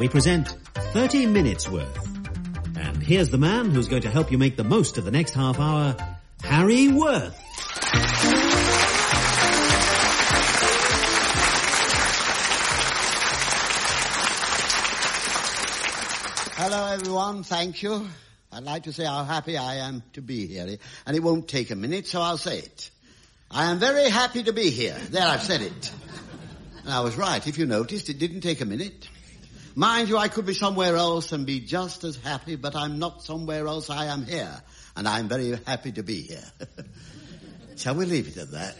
we present 30 Minutes Worth. And here's the man who's going to help you make the most of the next half hour, Harry Worth. Hello, everyone. Thank you. I'd like to say how happy I am to be here. And it won't take a minute, so I'll say it. I am very happy to be here. There, I've said it. And I was right. If you noticed, it didn't take a minute. Mind you, I could be somewhere else and be just as happy, but I'm not somewhere else. I am here. And I'm very happy to be here. Shall we leave it at that?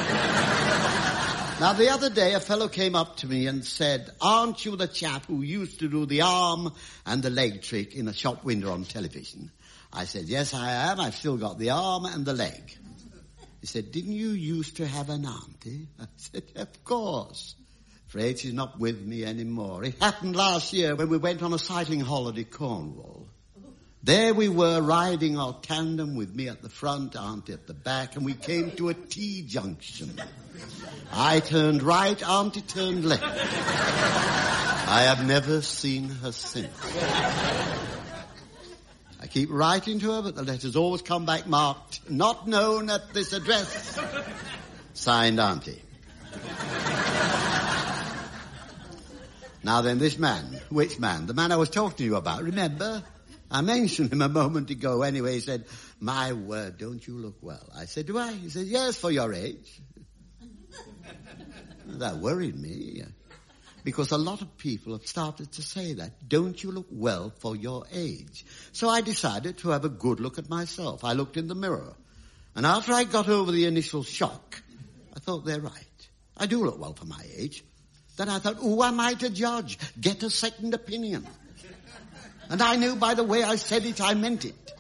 Now, the other day, a fellow came up to me and said, "Aren't you the chap who used to do the arm and the leg trick in a shop window on television?" I said, "Yes, I am. I've still got the arm and the leg." He said, "Didn't you used to have an auntie?" I said, "Of course. Afraid she's not with me anymore. It happened last year when we went on a cycling holiday, Cornwall. There we were riding our tandem with me at the front, auntie at the back, and we came to a T-junction. I turned right, auntie turned left. I have never seen her since. I keep writing to her, but the letters always come back marked, "Not known at this address." Signed, Auntie. Now then, this man. Which man? The man I was talking to you about, remember? I mentioned him a moment ago. Anyway, he said, "My word, don't you look well?" I said, "Do I?" He said, "Yes, for your age." That worried me, because a lot of people have started to say that. Don't you look well for your age? So I decided to have a good look at myself. I looked in the mirror. And after I got over the initial shock, I thought, they're right. I do look well for my age. Then I thought, who am I to judge? Get a second opinion. And I knew by the way I said it, I meant it.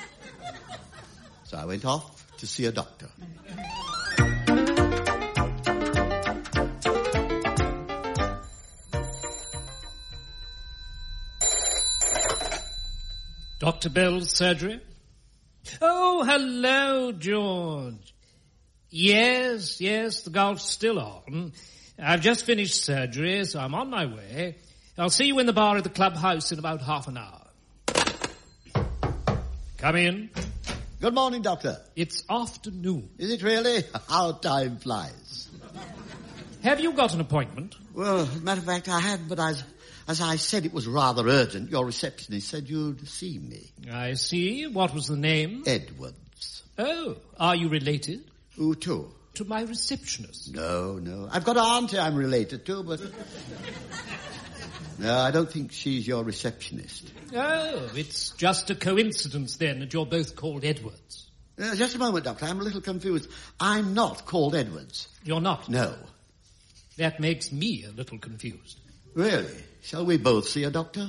So I went off to see a doctor. Dr. Bell's surgery? Oh, hello, George. Yes, the golf's still on. I've just finished surgery, so I'm on my way. I'll see you in the bar at the clubhouse in about half an hour. Come in. Good morning, Doctor. It's afternoon. Is it really? How time flies. Have you got an appointment? Well, as a matter of fact, I had, but as I said it was rather urgent, your receptionist said you'd see me. I see. What was the name? Edwards. Oh, are you related? Who to? To my receptionist. No. I've got an auntie I'm related to, but... No, I don't think she's your receptionist. Oh, it's just a coincidence then that you're both called Edwards. Just a moment, Doctor. I'm a little confused. I'm not called Edwards. You're not? No. That makes me a little confused. Really? Shall we both see a doctor?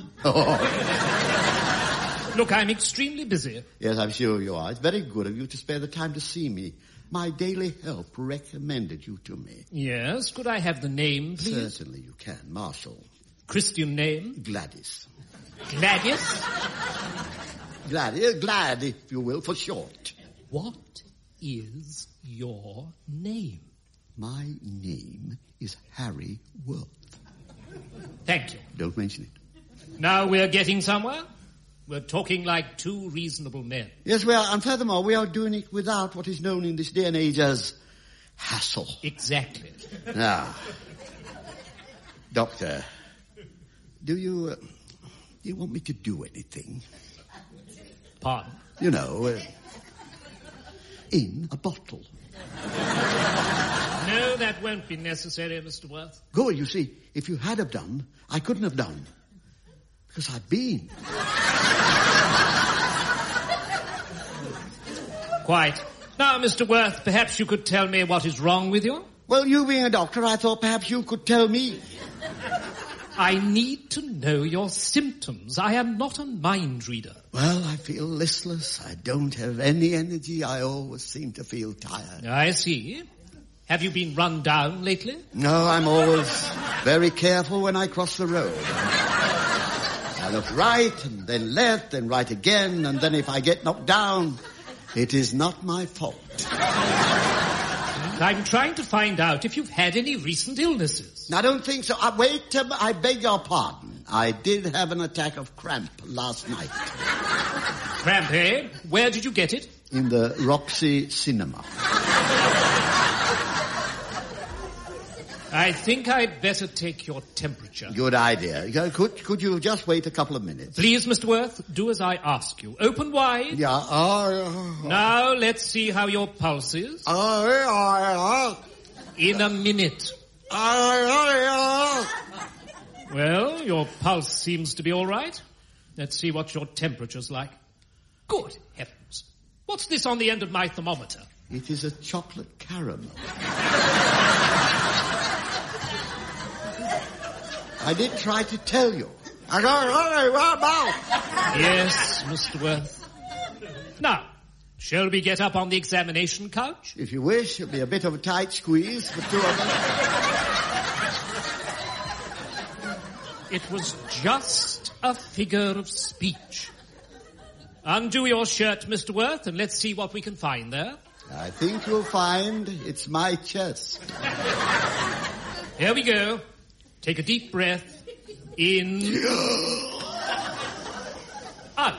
Look, I'm extremely busy. Yes, I'm sure you are. It's very good of you to spare the time to see me. My daily help recommended you to me. Yes, could I have the name, please? Certainly you can. Marshall. Christian name? Gladys. Gladys? Gladys, Glad, if you will, for short. What is your name? My name is Harry Worth. Thank you. Don't mention it. Now we're getting somewhere. We're talking like two reasonable men. Yes, we are. And furthermore, we are doing it without what is known in this day and age as hassle. Exactly. Now, Doctor, do you want me to do anything? Pardon? You know, in a bottle. No, that won't be necessary, Mr. Worth. Good, you see, if you had have done, I couldn't have done. Because I've been. Quite. Now, Mr. Worth, perhaps you could tell me what is wrong with you? Well, you being a doctor, I thought perhaps you could tell me. I need to know your symptoms. I am not a mind reader. Well, I feel listless. I don't have any energy. I always seem to feel tired. I see. Have you been run down lately? No, I'm always very careful when I cross the road. I look right, and then left, then right again, and then if I get knocked down, it is not my fault. I'm trying to find out if you've had any recent illnesses. I don't think so. Wait, I beg your pardon. I did have an attack of cramp last night. Cramp, eh? Where did you get it? In the Roxy Cinema. I think I'd better take your temperature. Good idea. Could you just wait a couple of minutes? Please, Mr. Worth, do as I ask you. Open wide. Yeah. Now, let's see how your pulse is. In a minute. Well, your pulse seems to be all right. Let's see what your temperature's like. Good heavens. What's this on the end of my thermometer? It is a chocolate caramel. I did try to tell you. Yes, Mr. Worth. Now, shall we get up on the examination couch? If you wish, it'll be a bit of a tight squeeze for two of us. It was just a figure of speech. Undo your shirt, Mr. Worth, and let's see what we can find there. I think you'll find it's my chest. Here we go. Take a deep breath. In. Out.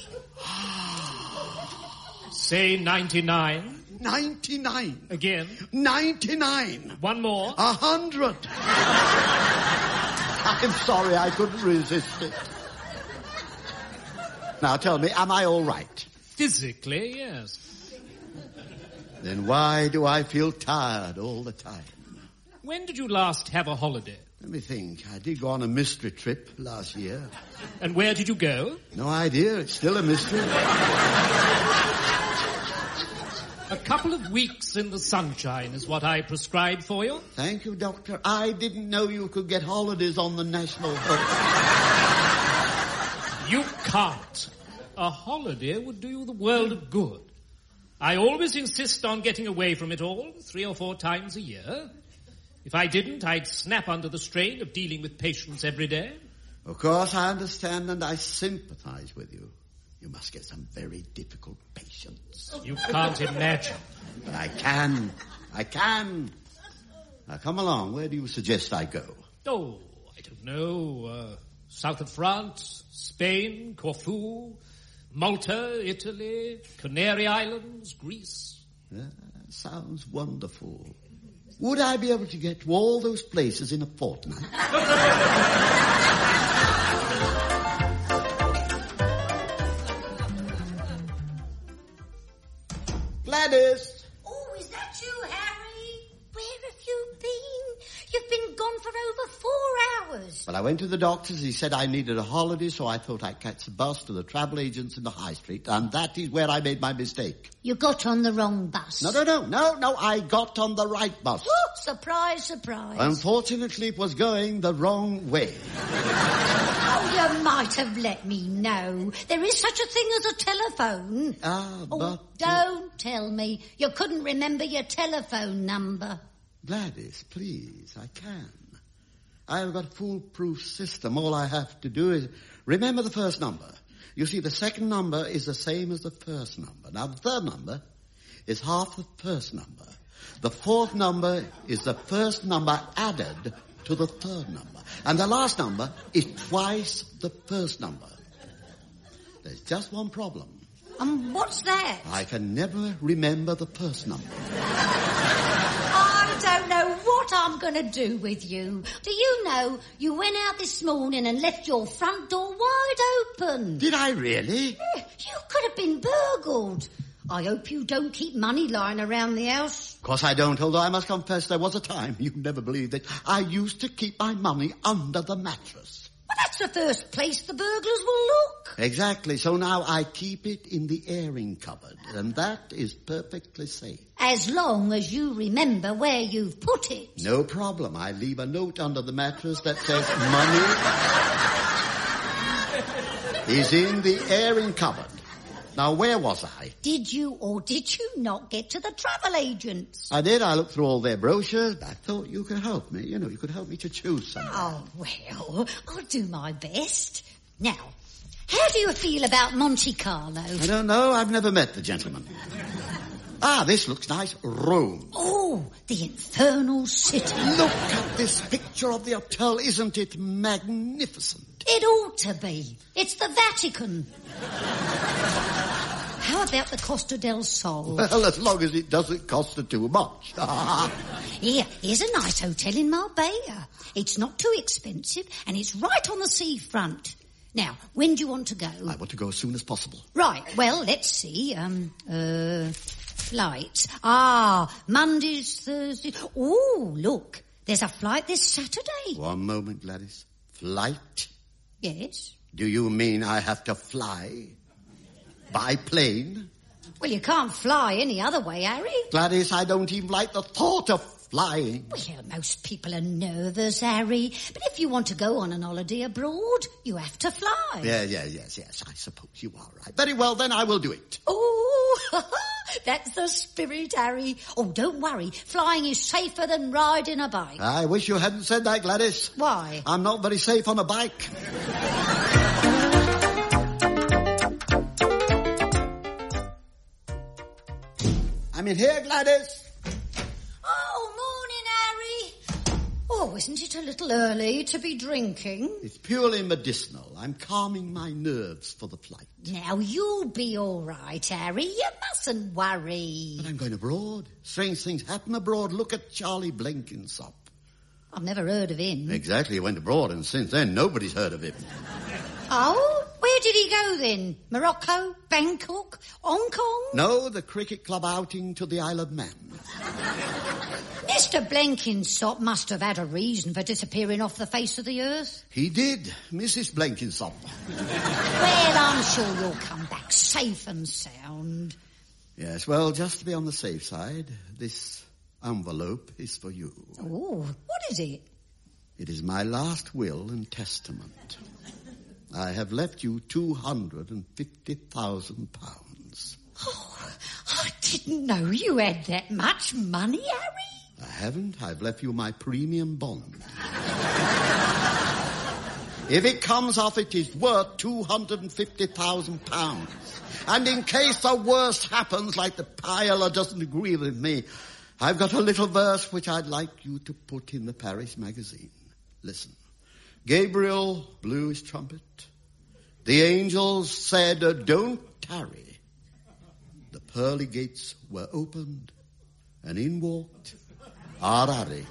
Say 99. 99. Again. 99. One more. 100. I'm sorry, I couldn't resist it. Now tell me, am I all right? Physically, yes. Then why do I feel tired all the time? When did you last have a holiday? Let me think. I did go on a mystery trip last year. And where did you go? No idea. It's still a mystery. A couple of weeks in the sunshine is what I prescribed for you. Thank you, Doctor. I didn't know you could get holidays on the national boat. You can't. A holiday would do you the world of good. I always insist on getting away from it all 3 or 4 times a year. If I didn't, I'd snap under the strain of dealing with patients every day. Of course, I understand and I sympathize with you. You must get some very difficult patients. You can't imagine. But I can. Now, come along. Where do you suggest I go? Oh, I don't know. South of France, Spain, Corfu, Malta, Italy, Canary Islands, Greece. Sounds wonderful. Would I be able to get to all those places in a fortnight? Gladys! Oh, is that you, Harry? Where have you been? You've been gone for over 4 hours. Well, I went to the doctor's. He said I needed a holiday, so I thought I'd catch the bus to the travel agents in the high street, and that is where I made my mistake. You got on the wrong bus. No, I got on the right bus. Oh, surprise, surprise. Unfortunately, it was going the wrong way. Oh, you might have let me know. There is such a thing as a telephone. Don't tell me. You couldn't remember your telephone number. Gladys, please, I can. I've got a foolproof system. All I have to do is remember the first number. You see, the second number is the same as the first number. Now, the third number is half the first number. The fourth number is the first number added to the third number. And the last number is twice the first number. There's just one problem. What's that? I can never remember the first number. I don't know what I'm going to do with you. Do you know you went out this morning and left your front door wide open? Did I really? Yeah, you could have been burgled. I hope you don't keep money lying around the house. Of course I don't, although I must confess there was a time, you'd never believe it, I used to keep my money under the mattress. Well, that's the first place the burglars will look. Exactly, so now I keep it in the airing cupboard, and that is perfectly safe. As long as you remember where you've put it. No problem. I leave a note under the mattress that says money is in the airing cupboard. Now, where was I? Did you or did you not get to the travel agents? I did. I looked through all their brochures. I thought you could help me. You could help me to choose something. Oh, well, I'll do my best. Now, how do you feel about Monte Carlo? I don't know. I've never met the gentleman. This looks nice. Rome. Oh, the infernal city. Look at this picture of the hotel. Isn't it magnificent? It ought to be. It's the Vatican. How about the Costa del Sol? Well, as long as it doesn't cost her too much. Here's a nice hotel in Marbella. It's not too expensive, and it's right on the seafront. Now, when do you want to go? I want to go as soon as possible. Right, well, let's see. Flights. Mondays, Thursdays. Oh, look, there's a flight this Saturday. One moment, Gladys. Flight? Yes. Do you mean I have to fly? By plane? Well, you can't fly any other way, Harry. Gladys, I don't even like the thought of flying. Well, most people are nervous, Harry. But if you want to go on an holiday abroad, you have to fly. Yes. I suppose you are right. Very well, then I will do it. Oh, that's the spirit, Harry. Oh, don't worry. Flying is safer than riding a bike. I wish you hadn't said that, Gladys. Why? I'm not very safe on a bike. I'm in here, Gladys. Oh, morning, Harry. Oh, isn't it a little early to be drinking? It's purely medicinal. I'm calming my nerves for the flight. Now, you'll be all right, Harry. You mustn't worry. But I'm going abroad. Strange things happen abroad. Look at Charlie Blenkinsop. I've never heard of him. Exactly. He went abroad, and since then, nobody's heard of him. Oh? Where did he go then? Morocco? Bangkok? Hong Kong? No, the cricket club outing to the Isle of Man. Mr. Blenkinsop must have had a reason for disappearing off the face of the earth. He did, Mrs. Blenkinsop. Well, I'm sure you'll come back safe and sound. Yes, well, just to be on the safe side, this envelope is for you. Oh, what is it? It is my last will and testament. I have left you £250,000. Oh, I didn't know you had that much money, Harry. I haven't. I've left you my premium bond. If it comes off, it is worth £250,000. And in case the worst happens, like the pilot doesn't agree with me, I've got a little verse which I'd like you to put in the Paris magazine. Listen. Gabriel blew his trumpet. The angels said, don't tarry. The pearly gates were opened, and in walked Harari.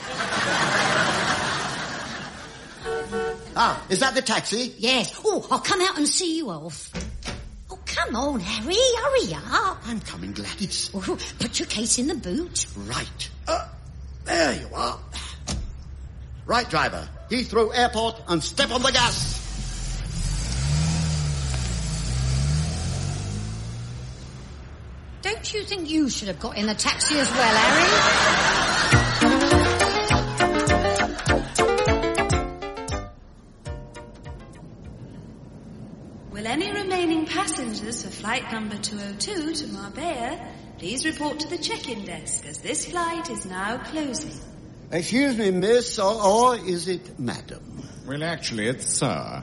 Is that the taxi? Yes. Oh, I'll come out and see you off. Oh, come on, Harry. Hurry up. I'm coming, Gladys. Oh, put your case in the boot. Right. There you are. Right, driver. Heathrow Airport and step on the gas. Don't you think you should have got in the taxi as well, Harry? Will any remaining passengers for flight number 202 to Marbella please report to the check-in desk, as this flight is now closing. Excuse me, miss, or is it madam? Well, actually, it's sir.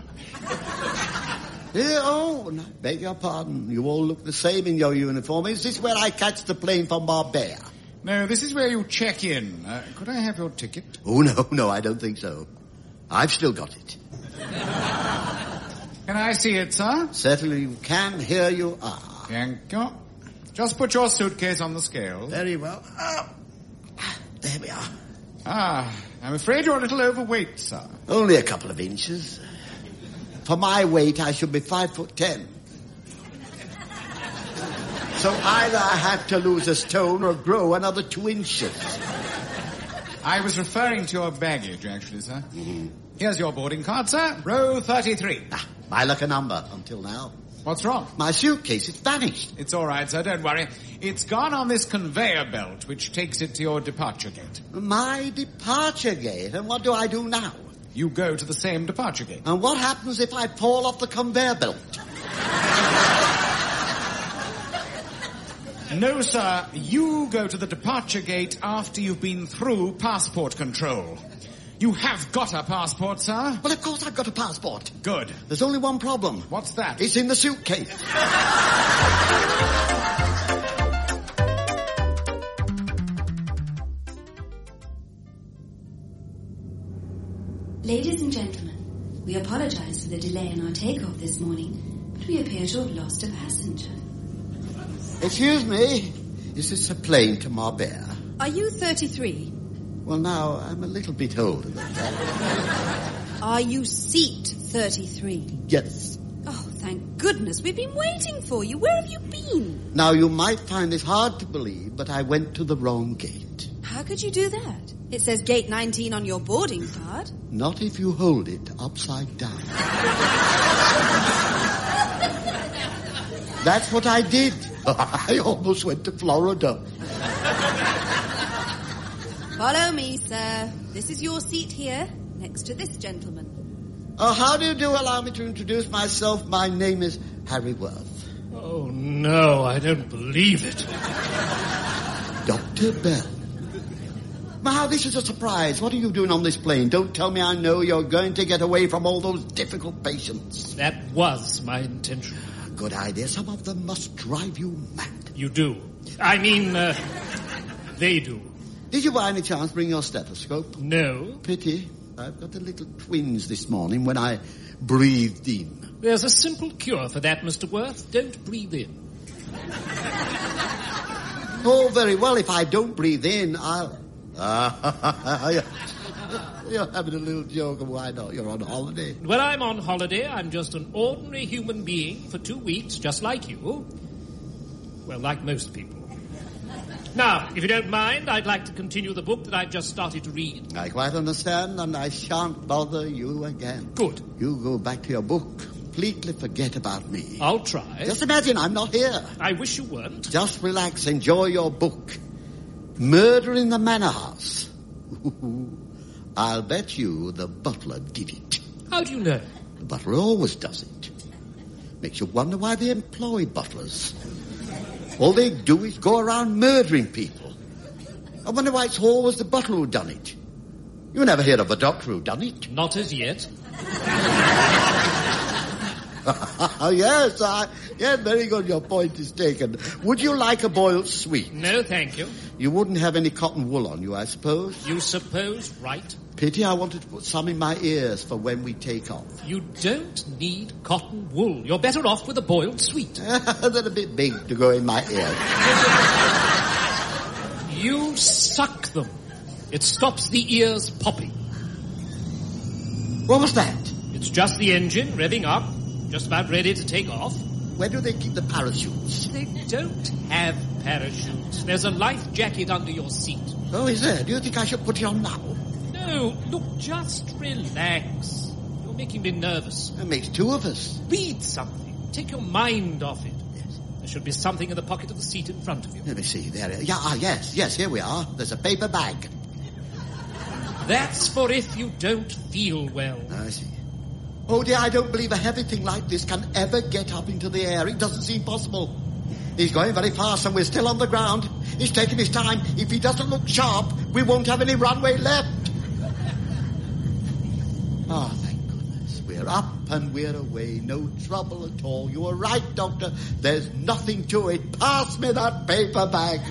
I beg your pardon. You all look the same in your uniform. Is this where I catch the plane from Marbella? No, this is where you check in. Could I have your ticket? Oh, no, I don't think so. I've still got it. Can I see it, sir? Certainly you can. Here you are. Thank you. Just put your suitcase on the scale. Very well. There we are. I'm afraid you're a little overweight, sir. Only a couple of inches. For my weight, I should be 5'10". So either I have to lose a stone or grow another 2 inches. I was referring to your baggage, actually, sir. Mm-hmm. Here's your boarding card, sir. Row 33. My lucky number until now. What's wrong? My suitcase, it's vanished. It's all right, sir, don't worry. It's gone on this conveyor belt, which takes it to your departure gate. My departure gate? And what do I do now? You go to the same departure gate. And what happens if I fall off the conveyor belt? No, sir. You go to the departure gate after you've been through passport control. You have got a passport, sir? Well, of course I've got a passport. Good. There's only one problem. What's that? It's in the suitcase. Ladies and gentlemen, We apologize for the delay in our takeoff this morning, but we appear to have lost a passenger. Excuse me, is this a plane to Marbella? Are you 33? Well, now, I'm a little bit older than that. Are you seat 33? Yes. Oh, thank goodness. We've been waiting for you. Where have you been? Now, you might find this hard to believe, but I went to the wrong gate. How could you do that? It says gate 19 on your boarding card. Not if you hold it upside down. That's what I did. I almost went to Florida. Follow me, sir. This is your seat here, next to this gentleman. Oh, how do you do? Allow me to introduce myself. My name is Harry Worth. Oh, no, I don't believe it. Dr. Bell. Now, this is a surprise. What are you doing on this plane? Don't tell me I know you're going to get away from all those difficult patients. That was my intention. Good idea. Some of them must drive you mad. You do. I mean, they do. Did you by any chance bring your stethoscope? No. Pity. I've got a little twinge this morning when I breathed in. There's a simple cure for that, Mr. Worth. Don't breathe in. Oh, very well. If I don't breathe in, I'll... You're having a little joke. Why not? You're on holiday. When I'm on holiday, I'm just an ordinary human being for 2 weeks, just like you. Well, like most people. Now, if you don't mind, I'd like to continue the book that I've just started to read. I quite understand, and I shan't bother you again. Good. You go back to your book. Completely forget about me. I'll try. Just imagine I'm not here. I wish you weren't. Just relax. Enjoy your book. Murder in the Manor House. I'll bet you the butler did it. How do you know? The butler always does it. Makes you wonder why they employ butlers. All they do is go around murdering people. I wonder why it's always the butler who done it. You never hear of a doctor who done it. Not as yet. Yes, very good. Your point is taken. Would you like a boiled sweet? No, thank you. You wouldn't have any cotton wool on you, I suppose? You suppose right. Pity I wanted to put some in my ears for when we take off. You don't need cotton wool. You're better off with a boiled sweet. They're a bit big to go in my ears. You suck them. It stops the ears popping. What was that? It's just the engine revving up, just about ready to take off. Where do they keep the parachutes? They don't have parachutes. There's a life jacket under your seat. Oh, is there? Do you think I should put it on now? No, look, just relax. You're making me nervous. That makes two of us. Read something. Take your mind off it. There should be something in the pocket of the seat in front of you. Let me see. There. Yeah, yes, here we are. There's a paper bag. That's for if you don't feel well. I see. Oh, dear, I don't believe a heavy thing like this can ever get up into the air. It doesn't seem possible. He's going very fast and we're still on the ground. He's taking his time. If he doesn't look sharp, we won't have any runway left. Oh, thank goodness. We're up and we're away. No trouble at all. You were right, Doctor. There's nothing to it. Pass me that paper bag.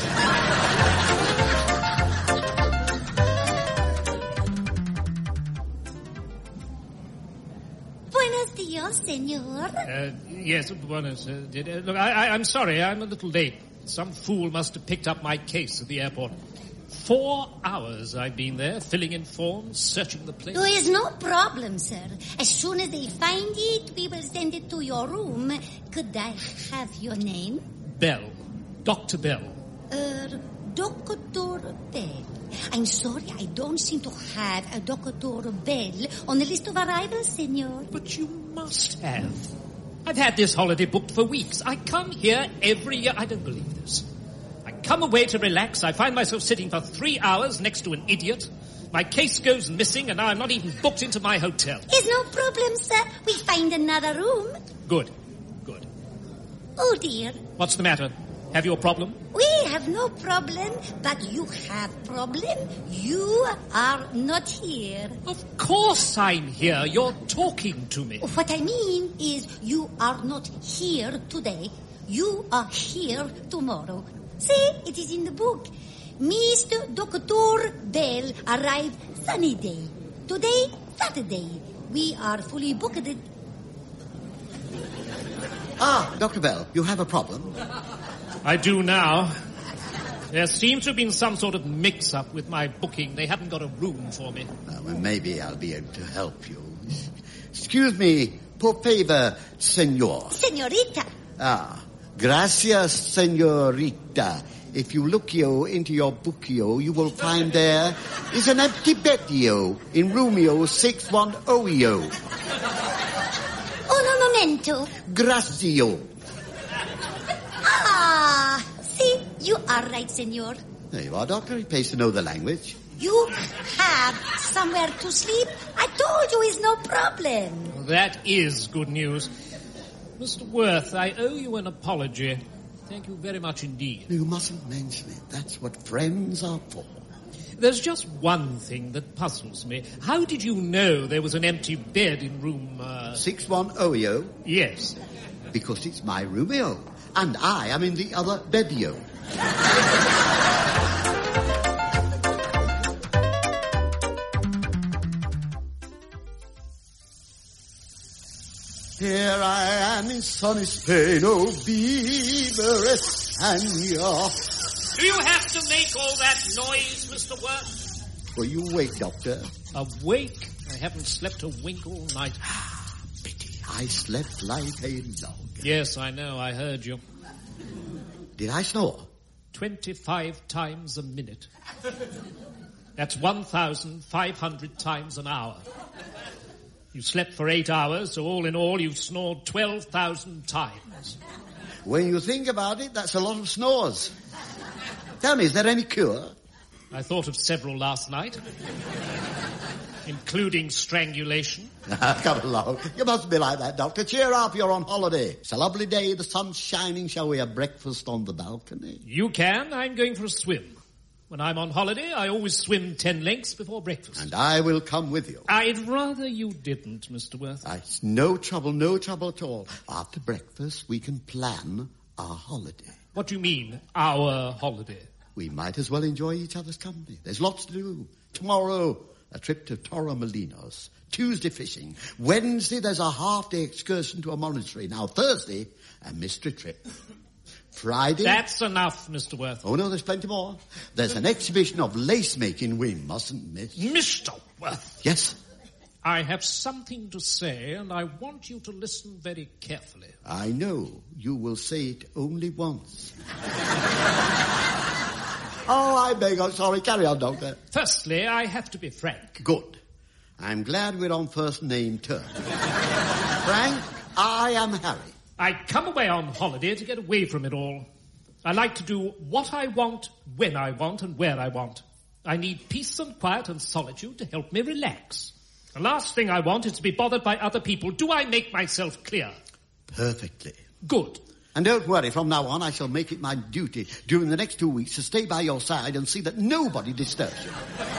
Buenos dias, senor. Yes, buenos. Look, I'm sorry. I'm a little late. Some fool must have picked up my case at the airport. 4 hours I've been there, filling in forms, searching the place. There is no problem, sir. As soon as they find it, we will send it to your room. Could I have your name? Bell. Dr. Bell. Dr. Bell. I'm sorry, I don't seem to have a Dr. Bell on the list of arrivals, senor. But you must have. I've had this holiday booked for weeks. I come here every year. I don't believe this. I come away to relax. I find myself sitting for 3 hours next to an idiot. My case goes missing, and now I'm not even booked into my hotel. It's no problem, sir. We find another room. Good. Oh, dear. What's the matter? Have you a problem? We have no problem, but you have problem. You are not here. Of course I'm here. You're talking to me. What I mean is you are not here today. You are here tomorrow. See, it is in the book. Mr. Dr. Bell arrived sunny day. Today, Saturday. We are fully booked. Dr. Bell, you have a problem? I do now. There seems to have been some sort of mix-up with my booking. They haven't got a room for me. Well, maybe I'll be able to help you. Excuse me, por favor, senor. Senorita. Gracias, senorita. If you look into your bookio, you will find there is an empty beddio in Roomio 610. Un momento. Gracio. See, you are right, senor. There you are, Doctor. It pays to know the language. You have somewhere to sleep? I told you it's no problem. Well, that is good news. Mr. Worth, I owe you an apology. Thank you very much indeed. You mustn't mention it. That's what friends are for. There's just one thing that puzzles me. How did you know there was an empty bed in room... 610? Yes. Because it's my roomio. And I am in the other beddio. Here I am in sunny Spain, oh, Viva España. Do you have to make all that noise, Mr. Worth? Were you awake, Doctor? Awake? I haven't slept a wink all night. Pity. I slept like a log. Yes, I know. I heard you. Did I snore? 25 times a minute. That's 1,500 times an hour. You slept for 8 hours, so all in all, you've snored 12,000 times. When you think about it, that's a lot of snores. Tell me, is there any cure? I thought of several last night, including strangulation. Come along. You mustn't be like that, Doctor. Cheer up, you're on holiday. It's a lovely day, the sun's shining. Shall we have breakfast on the balcony? You can. I'm going for a swim. When I'm on holiday, I always swim 10 lengths before breakfast. And I will come with you. I'd rather you didn't, Mr. Worth. It's no trouble at all. After breakfast, we can plan our holiday. What do you mean, our holiday? We might as well enjoy each other's company. There's lots to do. Tomorrow, a trip to Torremolinos. Tuesday, fishing. Wednesday, there's a half-day excursion to a monastery. Now, Thursday, a mystery trip. Friday... That's enough, Mr. Worth. Oh, no, there's plenty more. There's an exhibition of lace-making we mustn't miss. Mr. Worth! Yes? I have something to say, and I want you to listen very carefully. I know. You will say it only once. Oh, I beg your sorry. Carry on, Doctor. Firstly, I have to be frank. Good. I'm glad we're on first-name terms. Frank, I am Harry. I come away on holiday to get away from it all. I like to do what I want, when I want, and where I want. I need peace and quiet and solitude to help me relax. The last thing I want is to be bothered by other people. Do I make myself clear? Perfectly. Good. And don't worry, from now on I shall make it my duty during the next 2 weeks to stay by your side and see that nobody disturbs you.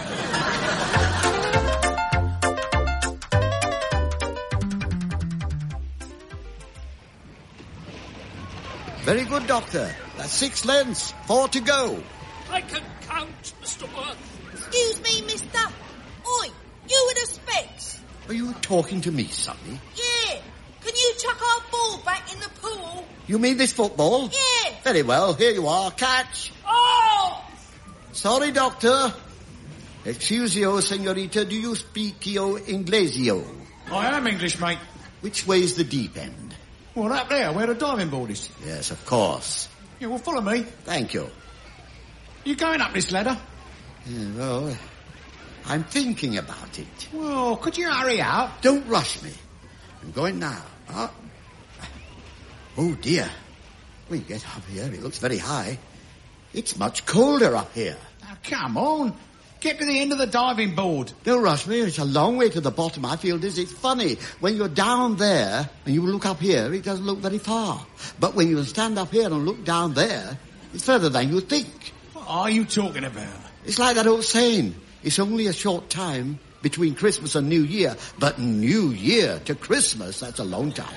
Very good, Doctor. That's 6 lengths, 4 to go. I can count, Mr. Worth. Excuse me, mister. Oi, you with the specs. Are you talking to me, Sonny? Yeah. Can you chuck our ball back in the pool? You mean this football? Yeah. Very well, here you are. Catch. Oh! Sorry, Doctor. Excusio, senorita, do you speak Inglesio? I am English, mate. Which way's the deep end? Well, up there, where the diving board is. Yes, of course. Yeah, well, follow me. Thank you. You going up this ladder? Yeah, well, I'm thinking about it. Well, could you hurry up? Don't rush me. I'm going now. Huh? Oh, dear. When you get up here, it looks very high. It's much colder up here. Now, come on. Get to the end of the diving board. Don't rush me. It's a long way to the bottom. I feel dizzy. It's funny. When you're down there and you look up here, it doesn't look very far. But when you stand up here and look down there, it's further than you think. What are you talking about? It's like that old saying. It's only a short time between Christmas and New Year. But New Year to Christmas, that's a long time.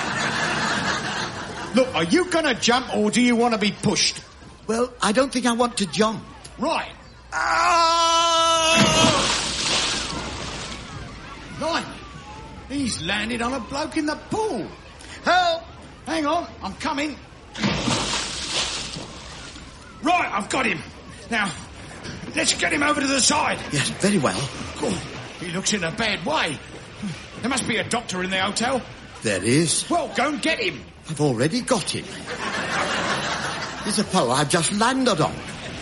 Look, are you going to jump or do you want to be pushed? Well, I don't think I want to jump. Right. Blimey. He's landed on a bloke in the pool. Help! Hang on, I'm coming. Right, I've got him. Now, let's get him over to the side. Yes, very well. Oh, he looks in a bad way. There must be a doctor in the hotel. There is. Well, go and get him. I've already got him. There's a pole I've just landed on.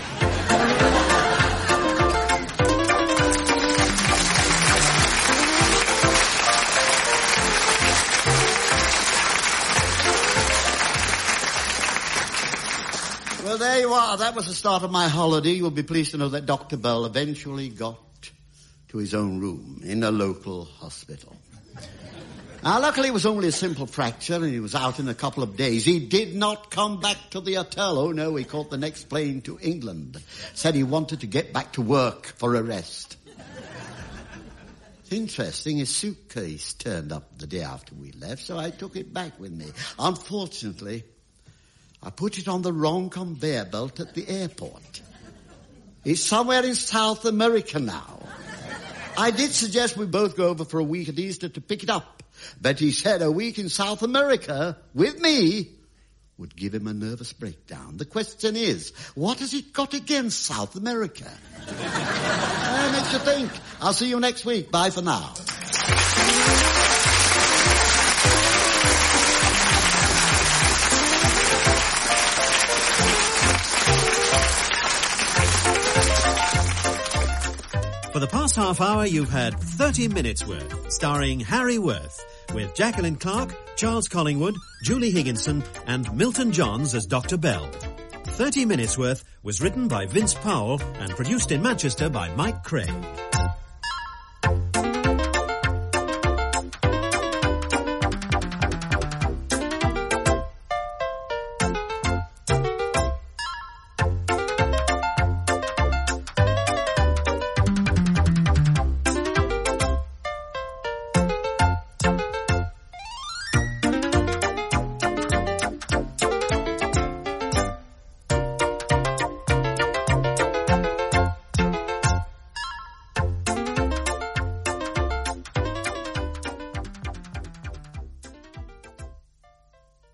Well, there you are. That was the start of my holiday. You'll be pleased to know that Dr. Bell eventually got to his own room in a local hospital. Now, luckily, it was only a simple fracture, and he was out in a couple of days. He did not come back to the hotel. Oh, no, he caught the next plane to England. Said he wanted to get back to work for a rest. It's interesting, his suitcase turned up the day after we left, so I took it back with me. Unfortunately, I put it on the wrong conveyor belt at the airport. It's somewhere in South America now. I did suggest we both go over for a week at Easter to pick it up. But he said a week in South America with me would give him a nervous breakdown. The question is, what has he got against South America? Makes you think. I'll see you next week. Bye for now. For the past half hour, you've had 30 Minutes Worth, starring Harry Worth, with Jacqueline Clark, Charles Collingwood, Julie Higginson, and Milton Johns as Dr. Bell. 30 Minutes Worth was written by Vince Powell and produced in Manchester by Mike Craig.